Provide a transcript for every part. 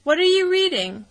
What are you reading?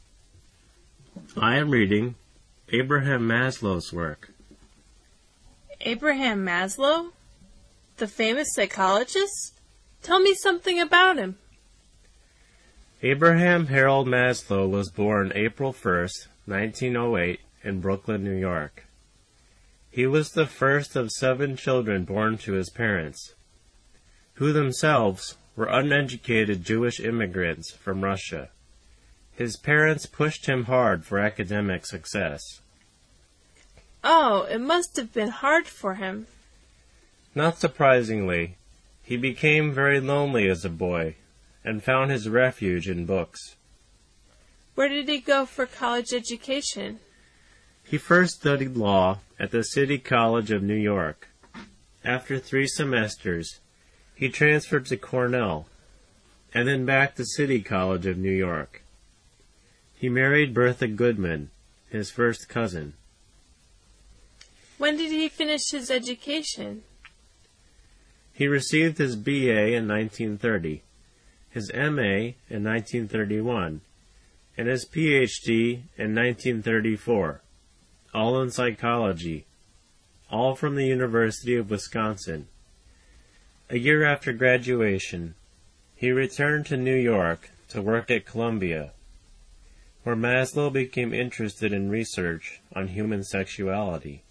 I am reading Abraham Maslow's work. Abraham Maslow? The famous psychologist? Tell me something about him. Abraham Harold Maslow was born April 1st, 1908, in Brooklyn, New York. He was the first of 7 children born to his parents, who themselves were uneducated Jewish immigrants from Russia. His parents pushed him hard for academic success. Oh, it must have been hard for him. Not surprisingly, he became very lonely as a boy and found his refuge in books. Where did he go for college education? He first studied law at the City College of New York. After 3 semesters, he transferred to Cornell, and then back to City College of New York. He married Bertha Goodman, his first cousin. When did he finish his education? He received his B.A. in 1930, his M.A. in 1931, and his Ph.D. in 1934, all in psychology, all from the University of Wisconsin. A year after graduation, he returned to New York to work at Columbia, where Maslow became interested in research on human sexuality.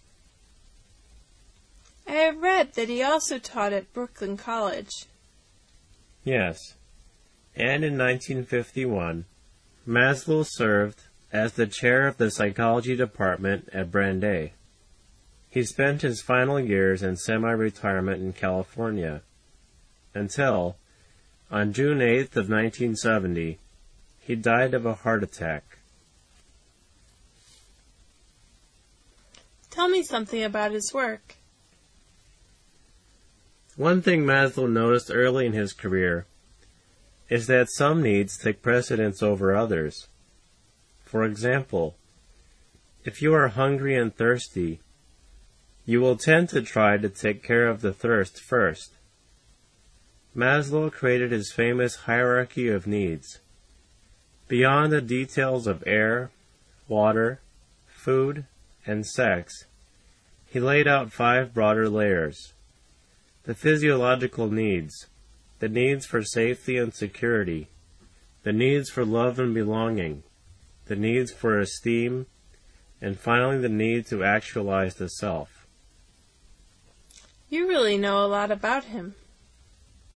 I have read that he also taught at Brooklyn College. Yes, and in 1951, Maslow served as the chair of the psychology department at Brandeis. He spent his final years in semi-retirement in California, until, on June 8th of 1970, he died of a heart attack. Tell me something about his work. One thing Maslow noticed early in his career is that some needs take precedence over others. For example, if you are hungry and thirsty, you will tend to try to take care of the thirst first. Maslow created his famous hierarchy of needs. Beyond the details of air, water, food, and sex, he laid out 5 broader layers. The physiological needs, the needs for safety and security, the needs for love and belonging, the needs for esteem, and finally the need to actualize the self. You really know a lot about him.